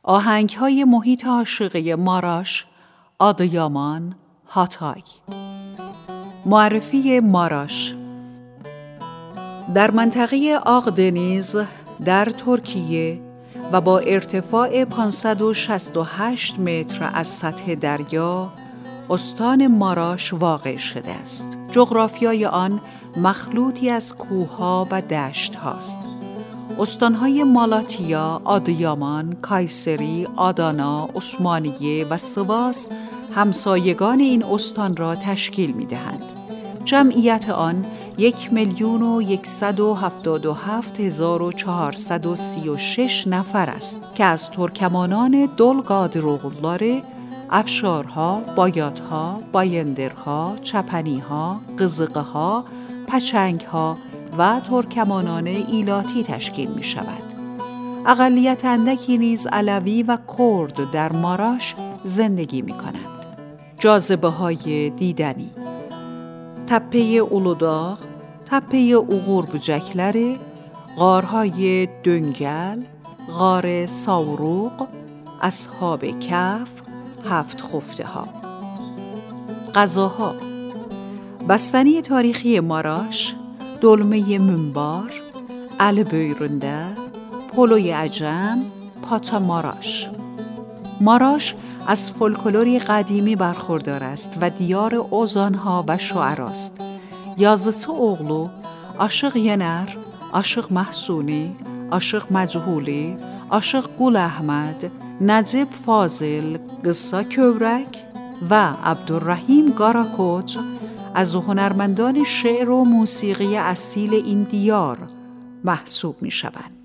آهنگ‌های محیط عاشقی ماراش، آدیامان، هاتای. معرفی ماراش در منطقه آقدنیز در ترکیه و با ارتفاع 568 متر از سطح دریا، استان ماراش واقع شده است. جغرافیای آن مخلوطی از کوه‌ها و دشت هاست. استانهای مالاتیا، آدیامان، کایسری، آدانا، عثمانیه و سواس همسایگان این استان را تشکیل می‌دهند. جمعیت آن 1,177,436 نفر است که از ترکمانان دولقادروغلاره، افشارها، بایاتها، بایندرها، چپنیها، قزقها، پچنگها و ترکمانان ایلاتی تشکیل می شود. اقلیت اندکی نیز علوی و کرد در ماراش زندگی می کنند. جاذبه های دیدنی: تپه اولوداغ، تپه اوغور بوجکلره، غارهای دنگل، غار ساوروغ، اصحاب کهف، 7 خفته ها. غذاها: بستنی تاریخی ماراش، دلمه منبار، ال بویرنده، پلوی عجم، پاتا ماراش. ماراش از فولکلوری قدیمی برخوردار است و دیار اوزانها و شعراست. یازıtı oğlu، Aşıq Yener، Aşıq Mahsuni، Aşıq Məchuli، Aşıq Qul Əhməd، Nəcib Fazil، قصه کورک و عبدالرحیم گاراکوچ از هنرمندان شعر و موسیقی اصیل این دیار محسوب می شوند.